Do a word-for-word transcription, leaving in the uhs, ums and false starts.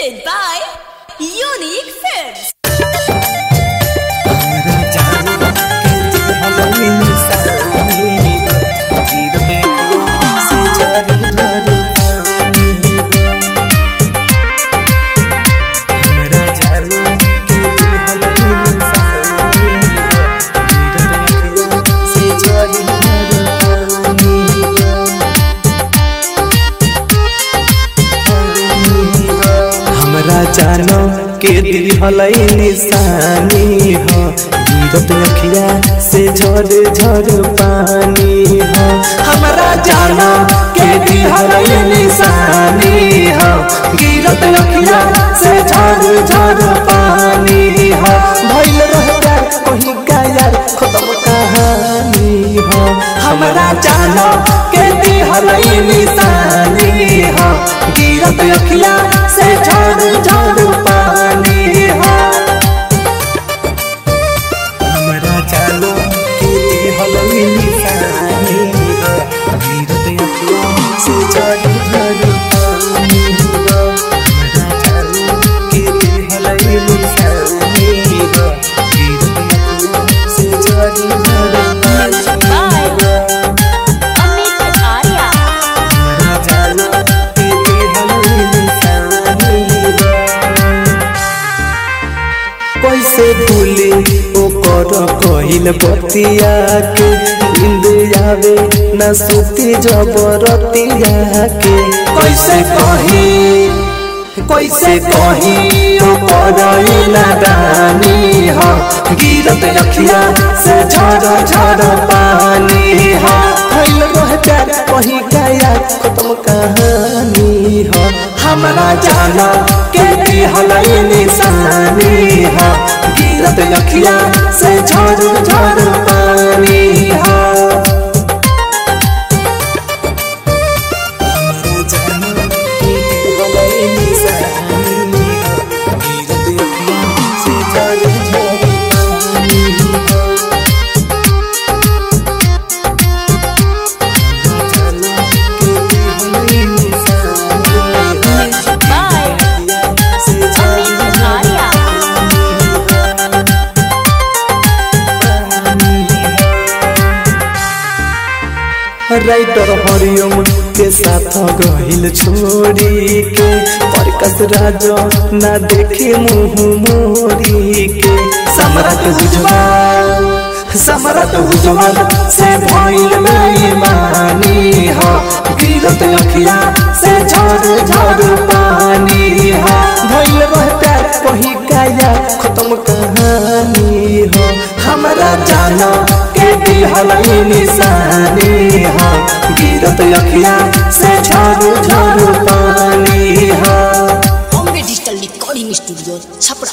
presented by Unique Films. जानो के दिल हलई निशानी हो गिरत अखिया से झर झर पानी हो। हमारा जानो के दिल हलई निशानी हो गिरत अखिया से झर झर पानी हो। भइल रहता कहीं का यार खत्म कहानी हो। हमारा जानो के दिल हलई निशानी हो गिरत अखिया से झर झर पानी हो। हमरा जानो के हलई निशानी हो गिरत अखिया से झर झर पानी हो। हमरा जानो के हलई निशानी हो गिरत अखिया से झर झर पानी हो। कैसे भूले ओकर कहिल बतिया के नींद आवे न सुती जबरतिया के। कैसे कही कैसे कही ओकर नादानी हो गिरत अखिया से झर झर पानी हो। भइल रहता कहीं का यार खत्म कहानी हो। हमरा जाना के हलई निशानी हो गिरत अखिया से झर झर पानी हो। हमरा जाना के हलई निशानी हो गिरत अखिया से झर झर पानी हो। राइटर हरिओम के साथ गहिल छोड़ी के परकस राजो ना देखे मुँह मोरी के। सम्राट उज्जवल सम्राट उज्जवल से भइल बेईमानी हो गिरत अखिया से झर झर पानी हो। भइल रहता कहीं का यार खत्म कहानी हो। हमरा जानो के दिल हलई निशानी हो गिरत अखिया से झर झर पानी हो। Bombay Digital Recording Studio, Chapra।